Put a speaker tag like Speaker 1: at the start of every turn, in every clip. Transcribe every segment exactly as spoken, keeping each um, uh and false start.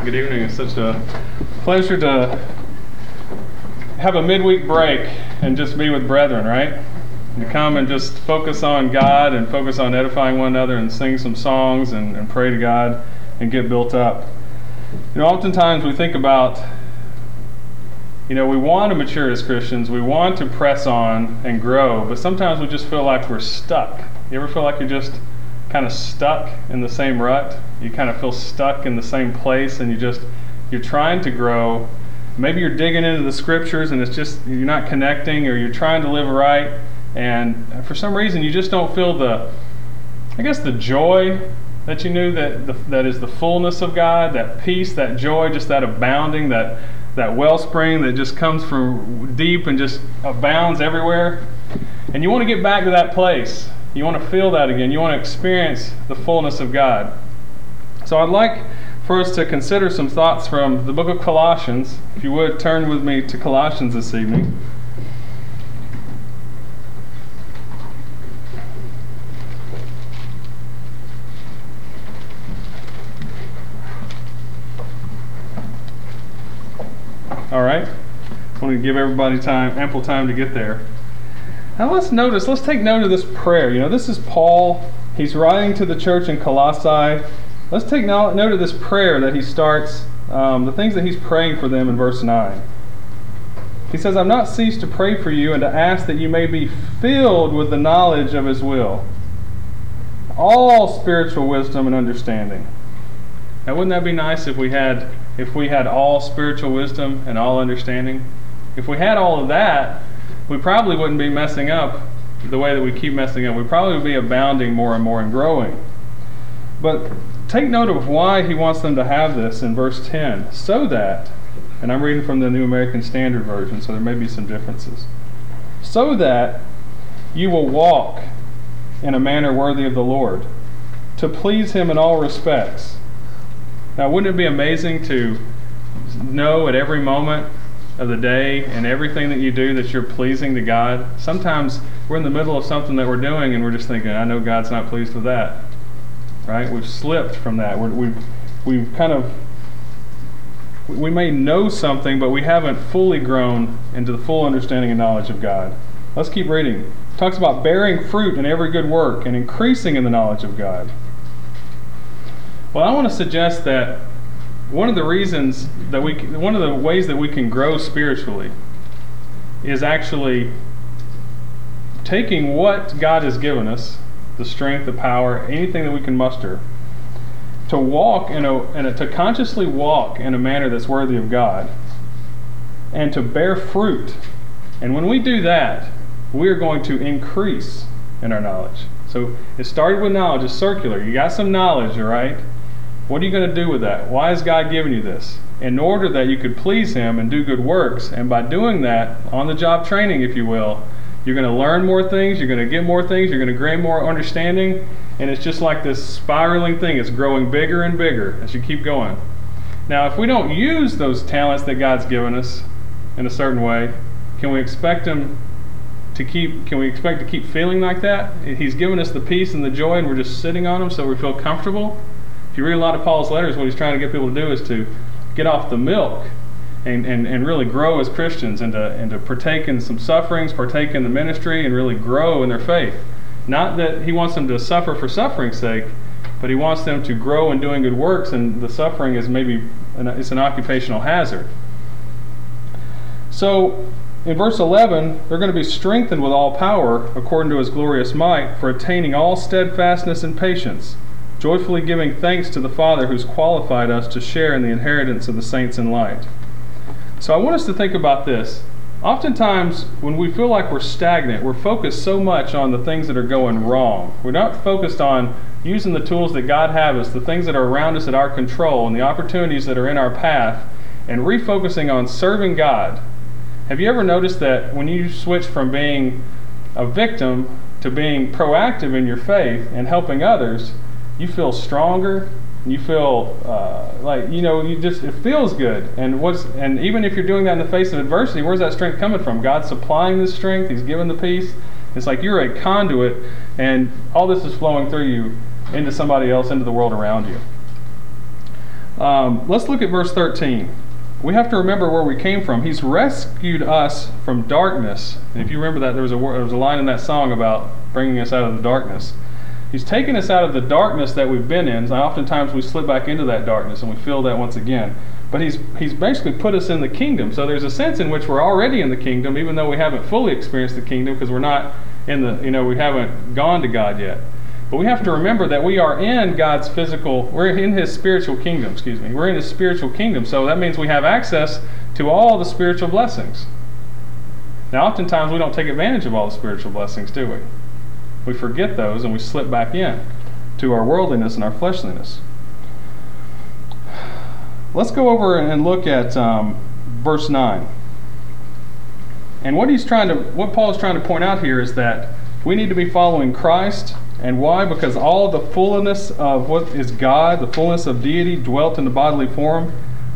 Speaker 1: Good evening. It's such a pleasure to have a midweek break and just be with brethren, right? To come and just focus on God and focus on edifying one another and sing some songs and, and pray to God and get built up. You know, oftentimes we think about, you know, we want to mature as Christians, we want to press on and grow, but sometimes we just feel like we're stuck. You ever feel like you're just kind of stuck in the same rut? You kind of feel stuck in the same place and you just, you're trying to grow. Maybe you're digging into the scriptures and it's just, you're not connecting, or you're trying to live right, and for some reason you just don't feel the, I guess the joy that you knew that the, that is the fullness of God, that peace, that joy, just that abounding, that, that wellspring that just comes from deep and just abounds everywhere. And you want to get back to that place. You want to feel that again. You want to experience the fullness of God. So I'd like for us to consider some thoughts from the book of Colossians. If you would, turn with me to Colossians this evening. All right. I want to give everybody time, ample time to get there. Now let's notice, let's take note of this prayer. You know, this is Paul. He's writing to the church in Colossae. Let's take note of this prayer that he starts, um, the things that he's praying for them in verse nine. He says, I've not ceased to pray for you and to ask that you may be filled with the knowledge of his will, all spiritual wisdom and understanding. Now wouldn't that be nice if we had, if we had all spiritual wisdom and all understanding? If we had all of that, we probably wouldn't be messing up the way that we keep messing up. We'd probably be abounding more and more and growing. But take note of why he wants them to have this in verse ten. So that, and I'm reading from the New American Standard Version, so there may be some differences. So that you will walk in a manner worthy of the Lord, to please him in all respects. Now, wouldn't it be amazing to know at every moment of the day and everything that you do that you're pleasing to God? Sometimes we're in the middle of something that we're doing and we're just thinking, I know God's not pleased with that. Right? We've slipped from that. We're, we've, we've kind of, we may know something, but we haven't fully grown into the full understanding and knowledge of God. Let's keep reading. It talks about bearing fruit in every good work and increasing in the knowledge of God. Well, I want to suggest that one of the reasons that we, one of the ways that we can grow spiritually is actually taking what God has given us, the strength, the power, anything that we can muster, to walk in a, in a to consciously walk in a manner that's worthy of God, and to bear fruit. And when we do that, we are going to increase in our knowledge. So it started with knowledge. It's circular. You got some knowledge, all right? What are you going to do with that? Why has God given you this? In order that you could please him and do good works. And by doing that, on-the-job training, if you will, you're going to learn more things, you're going to get more things, you're going to gain more understanding, and it's just like this spiraling thing. It's growing bigger and bigger as you keep going. Now, if we don't use those talents that God's given us in a certain way, can we expect him to keep, can we expect to keep feeling like that? He's given us the peace and the joy, and we're just sitting on him so we feel comfortable. If you read a lot of Paul's letters, what he's trying to get people to do is to get off the milk and, and, and really grow as Christians, and to, and to partake in some sufferings, partake in the ministry, and really grow in their faith. Not that he wants them to suffer for suffering's sake, but he wants them to grow in doing good works, and the suffering is maybe an, it's an occupational hazard. So in verse eleven, they're going to be strengthened with all power according to his glorious might for attaining all steadfastness and patience, joyfully giving thanks to the Father who's qualified us to share in the inheritance of the saints in light. So I want us to think about this. Oftentimes, when we feel like we're stagnant, we're focused so much on the things that are going wrong. We're not focused on using the tools that God has us, the things that are around us at our control, and the opportunities that are in our path, and refocusing on serving God. Have you ever noticed that when you switch from being a victim to being proactive in your faith and helping others, you feel stronger, you feel uh, like, you know, you just, it feels good. And what's, and even if you're doing that in the face of adversity, where's that strength coming from? God's supplying this strength, he's given the peace. It's like you're a conduit, and all this is flowing through you into somebody else, into the world around you. Um, let's look at verse thirteen. We have to remember where we came from. He's rescued us from darkness. And if you remember that, there was a there was a line in that song about bringing us out of the darkness. He's taken us out of the darkness that we've been in. And oftentimes we slip back into that darkness and we feel that once again. But he's he's basically put us in the kingdom. So there's a sense in which we're already in the kingdom, even though we haven't fully experienced the kingdom because we're not in the, you know, we haven't gone to God yet. But we have to remember that we are in God's physical, we're in His spiritual kingdom, excuse me. We're in His spiritual kingdom. So that means we have access to all the spiritual blessings. Now, oftentimes we don't take advantage of all the spiritual blessings, do we? We forget those and we slip back in to our worldliness and our fleshliness. Let's go over and look at um, verse nine. And what he's trying to, what Paul is trying to point out here is that we need to be following Christ. And why? Because all the fullness of what is God, the fullness of deity, dwelt in the bodily form.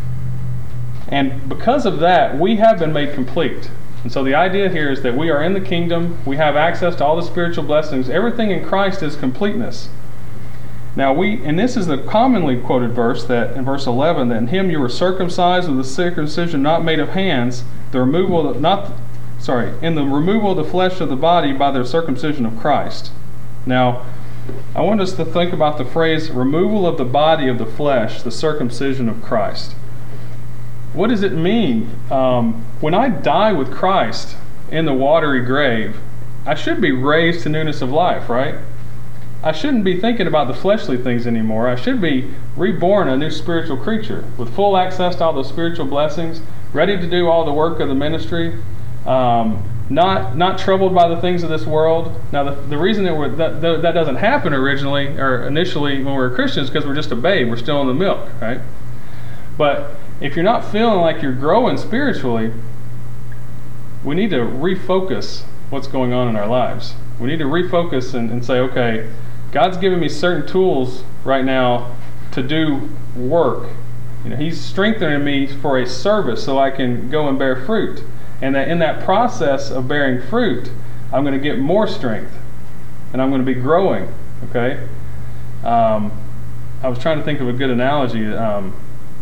Speaker 1: And because of that, we have been made complete. And so the idea here is that we are in the kingdom. We have access to all the spiritual blessings. Everything in Christ is completeness. Now we, and this is the commonly quoted verse that in verse eleven, that in Him you were circumcised with a circumcision not made of hands, the removal of, not, sorry, in the removal of the flesh of the body by the circumcision of Christ. Now, I want us to think about the phrase removal of the body of the flesh, the circumcision of Christ. What does it mean? Um, when I die with Christ in the watery grave, I should be raised to newness of life, right? I shouldn't be thinking about the fleshly things anymore. I should be reborn a new spiritual creature with full access to all the spiritual blessings, ready to do all the work of the ministry, um, not not troubled by the things of this world. Now, the, the reason that, we're, that that doesn't happen originally or initially when we're Christians is because we're just a babe. We're still in the milk, right? But if you're not feeling like you're growing spiritually, we need to refocus what's going on in our lives. We need to refocus and, and say, okay, God's given me certain tools right now to do work. You know, He's strengthening me for a service so I can go and bear fruit. And that in that process of bearing fruit, I'm going to get more strength. And I'm going to be growing. Okay? Um, I was trying to think of a good analogy. Um,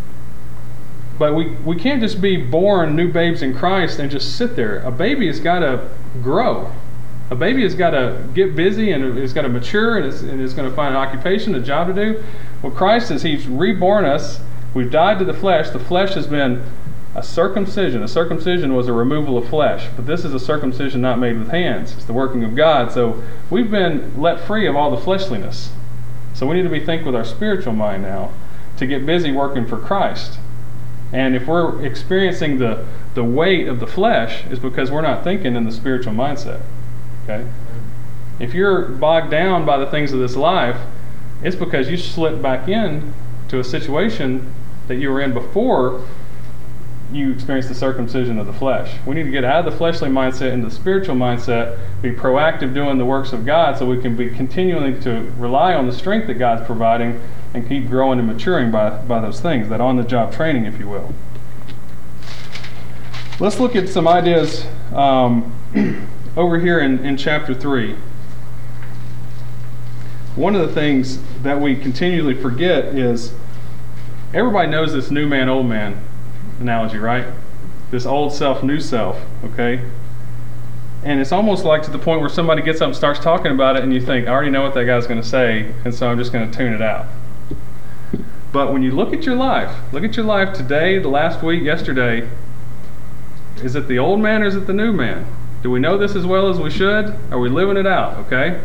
Speaker 1: but we, we can't just be born new babes in Christ and just sit there. A baby has got to grow. A baby has got to get busy and it's got to mature and it's, and it's going to find an occupation, a job to do. Well, Christ, as He's reborn us, we've died to the flesh. The flesh has been a circumcision. A circumcision was a removal of flesh, but this is a circumcision not made with hands. It's the working of God. So we've been let free of all the fleshliness. So we need to be thinking with our spiritual mind now to get busy working for Christ. And if we're experiencing the, the weight of the flesh, it's because we're not thinking in the spiritual mindset. Okay? If you're bogged down by the things of this life, it's because you slipped back in to a situation that you were in before you experienced the circumcision of the flesh. We need to get out of the fleshly mindset into the spiritual mindset, be proactive doing the works of God so we can be continuing to rely on the strength that God's providing and keep growing and maturing by, by those things, that on-the-job training, if you will. Let's look at some ideas um, over here in, in chapter three. One of the things that we continually forget is everybody knows this new man, old man analogy, right? This old self, new self, okay? And it's almost like to the point where somebody gets up and starts talking about it and you think, I already know what that guy's going to say, and so I'm just going to tune it out. But when you look at your life, look at your life today, the last week, yesterday, is it the old man or is it the new man? Do we know this as well as we should? Are we living it out, okay?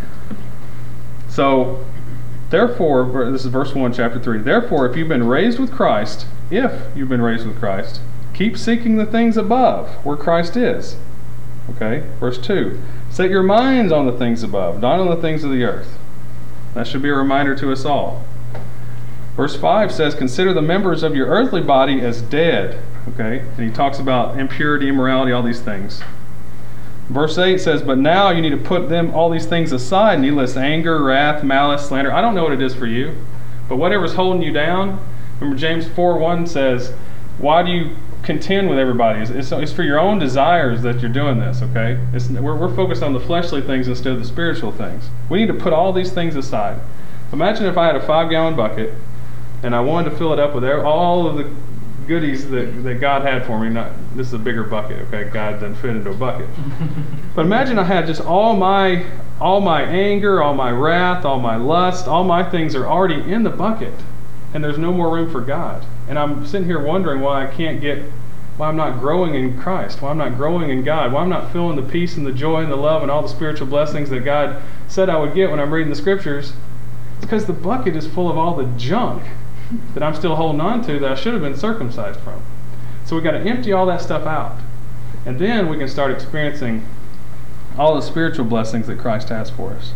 Speaker 1: So, therefore, this is verse one, chapter three. Therefore, if you've been raised with Christ, if you've been raised with Christ, keep seeking the things above, where Christ is. Okay, verse two. Set your minds on the things above, not on the things of the earth. That should be a reminder to us all. Verse five says, consider the members of your earthly body as dead. Okay, and he talks about impurity, immorality, all these things. Verse eight says, but now you need to put them, all these things aside, and he lists anger, wrath, malice, slander. I don't know what it is for you, but whatever's holding you down, remember James four one says, why do you contend with everybody? It's, it's, it's for your own desires that you're doing this, okay? It's, we're, we're focused on the fleshly things instead of the spiritual things. We need to put all these things aside. Imagine if I had a five-gallon bucket, and I wanted to fill it up with all of the goodies that, that God had for me. Not this is a bigger bucket, okay? God doesn't fit into a bucket. But imagine I had just all my all my anger, all my wrath, all my lust, all my things are already in the bucket, and there's no more room for God. And I'm sitting here wondering why I can't get, why I'm not growing in Christ, why I'm not growing in God, why I'm not feeling the peace and the joy and the love and all the spiritual blessings that God said I would get when I'm reading the scriptures. It's because the bucket is full of all the junk that I'm still holding on to that I should have been circumcised from. So we've got to empty all that stuff out. And then we can start experiencing all the spiritual blessings that Christ has for us.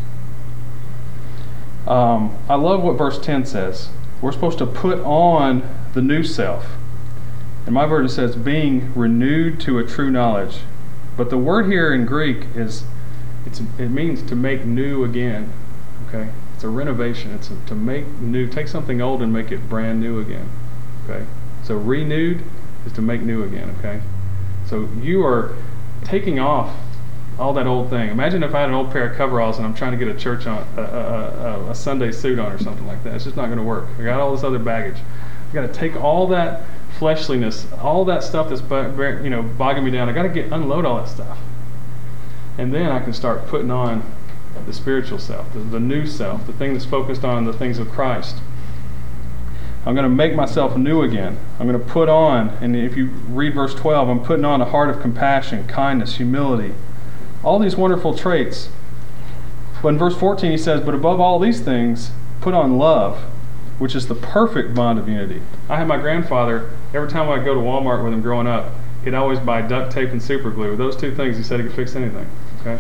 Speaker 1: Um, I love what verse ten says. We're supposed to put on the new self. And my version says, being renewed to a true knowledge. But the word here in Greek is, it's, it means to make new again. Okay? It's a renovation. It's a, to make new, take something old and make it brand new again. Okay? So renewed is to make new again. Okay? So you are taking off all that old thing. Imagine if I had an old pair of coveralls and I'm trying to get a church on, a, a, a, a Sunday suit on or something like that. It's just not going to work. I got all this other baggage. I got to take all that fleshliness, all that stuff that's you know bogging me down. I got to get unload all that stuff, and then I can start putting on the spiritual self, the, the new self, the thing that's focused on the things of Christ. I'm going to make myself new again. I'm going to put on, and if you read verse twelve, I'm putting on a heart of compassion, kindness, humility, all these wonderful traits. But in verse fourteen he says, but above all these things, put on love, which is the perfect bond of unity. I had my grandfather, every time I'd go to Walmart with him growing up, he'd always buy duct tape and super glue. With those two things, he said he could fix anything. Okay?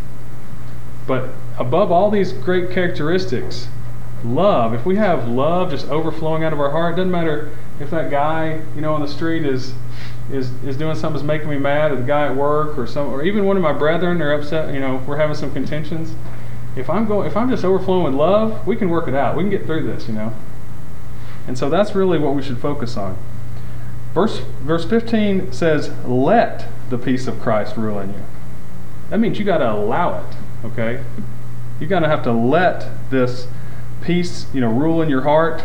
Speaker 1: But above all these great characteristics, love, if we have love just overflowing out of our heart, it doesn't matter if that guy, you know, on the street is is is doing something that's making me mad, or the guy at work, or some, or even one of my brethren, they're upset, you know, we're having some contentions. If I'm going, if I'm just overflowing with love, we can work it out. We can get through this, you know. And so that's really what we should focus on. Verse verse fifteen says, "Let the peace of Christ rule in you." That means you got to allow it. Okay, you got to have to let this peace, you know, rule in your heart.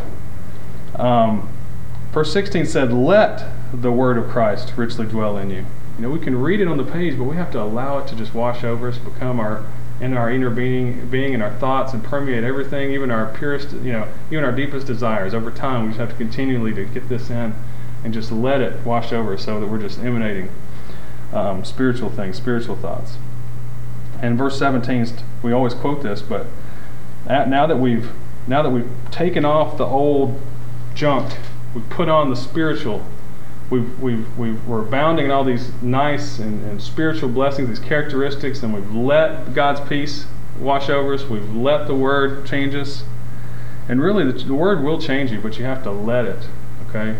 Speaker 1: Um, verse sixteen said, "Let the word of Christ richly dwell in you." You know, we can read it on the page, but we have to allow it to just wash over us, become our in our inner being, being and our thoughts, and permeate everything, even our purest, you know, even our deepest desires. Over time, we just have to continually to get this in and just let it wash over us, so that we're just emanating um, spiritual things, spiritual thoughts. And verse seventeen, we always quote this, but at, now that we've now that we've taken off the old junk, we've put on the spiritual. We've, we've, we've, we're abounding in all these nice and, and spiritual blessings, these characteristics, and we've let God's peace wash over us. We've let the Word change us. And really, the, the Word will change you, but you have to let it, okay?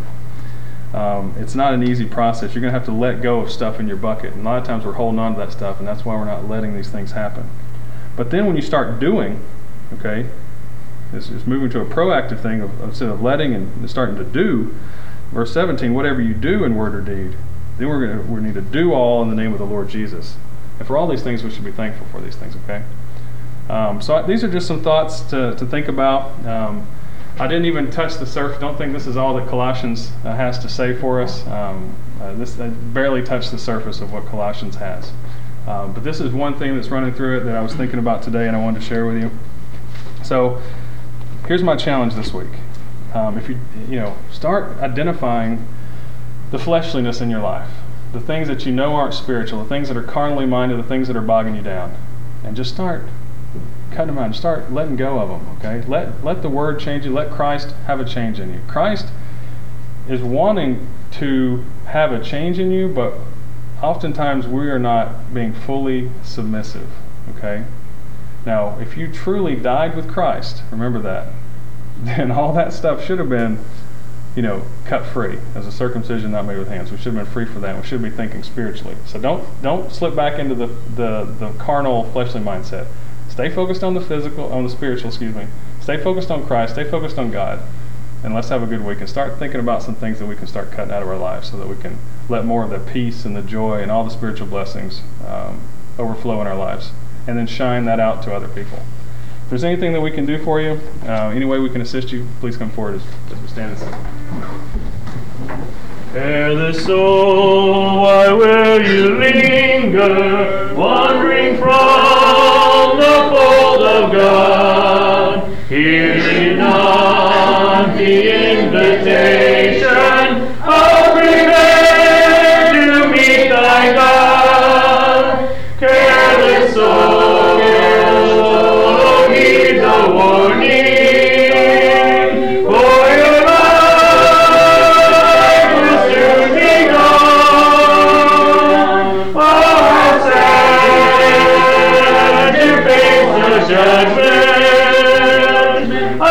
Speaker 1: Um, it's not an easy process. You're going to have to let go of stuff in your bucket. And a lot of times we're holding on to that stuff, and that's why we're not letting these things happen. But then when you start doing, okay, it's, it's moving to a proactive thing of, instead of letting and starting to do. Verse seventeen, whatever you do in word or deed, then we're going to we need to do all in the name of the Lord Jesus. And for all these things, we should be thankful for these things, okay? Um, so I, these are just some thoughts to, to think about. Um, I didn't even touch the surface. Don't think this is all that Colossians uh, has to say for us. Um, uh, this I barely touched the surface of what Colossians has. Um, but this is one thing that's running through it that I was thinking about today, and I wanted to share with you. So here's my challenge this week. Um, if you, you know, start identifying the fleshliness in your life, the things that you know aren't spiritual, the things that are carnally minded, the things that are bogging you down, and just start cutting them out. Just start letting go of them. Okay, let let the Word change you. Let Christ have a change in you. Christ is wanting to have a change in you, but oftentimes we are not being fully submissive. Okay, now if you truly died with Christ, remember that. Then all that stuff should have been, you know, cut free as a circumcision not made with hands. We should have been free for that. We should be thinking spiritually. So don't don't slip back into the, the, the carnal, fleshly mindset. Stay focused on the physical, on the spiritual, excuse me. Stay focused on Christ. Stay focused on God. And let's have a good week and start thinking about some things that we can start cutting out of our lives so that we can let more of the peace and the joy and all the spiritual blessings um, overflow in our lives. And then shine that out to other people. If there's anything that we can do for you, uh, any way we can assist you, please come forward as, as we stand. stand and sing.
Speaker 2: Careless soul, why will you linger, wandering from the fold of God? Hear ye not the invitation, oh, prepare to meet thy God. Careless soul, heed the warning, for your life will soon be gone. Oh, how sad to face the judgment,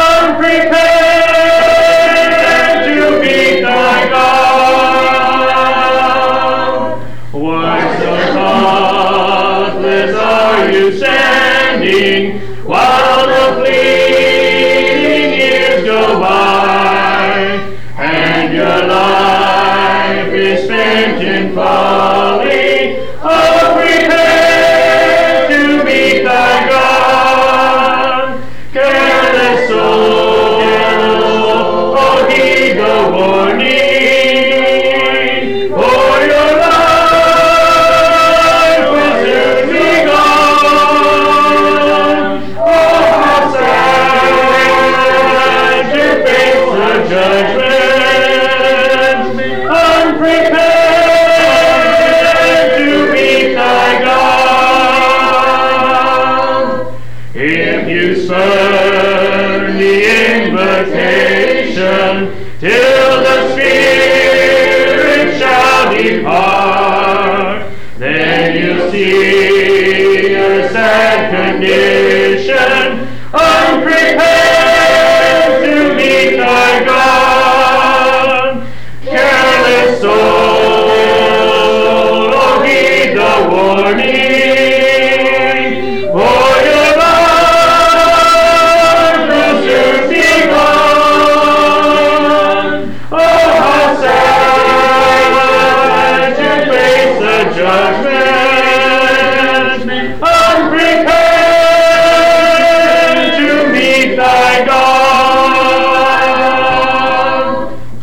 Speaker 2: unprepared to meet thy God. Why so thoughtless are you standing, while the fleeting years go by, and your life is spent in folly? Oh, prepare to meet thy God. Careless soul, oh, heed the warning, for your life will soon be gone. Oh, how sad to face the judgment, unprepared to meet thy God. If you spurn the invitation till the Spirit shall depart, then you'll see your sad condition, unprepared to meet thy God. Careless soul, oh, heed the warning,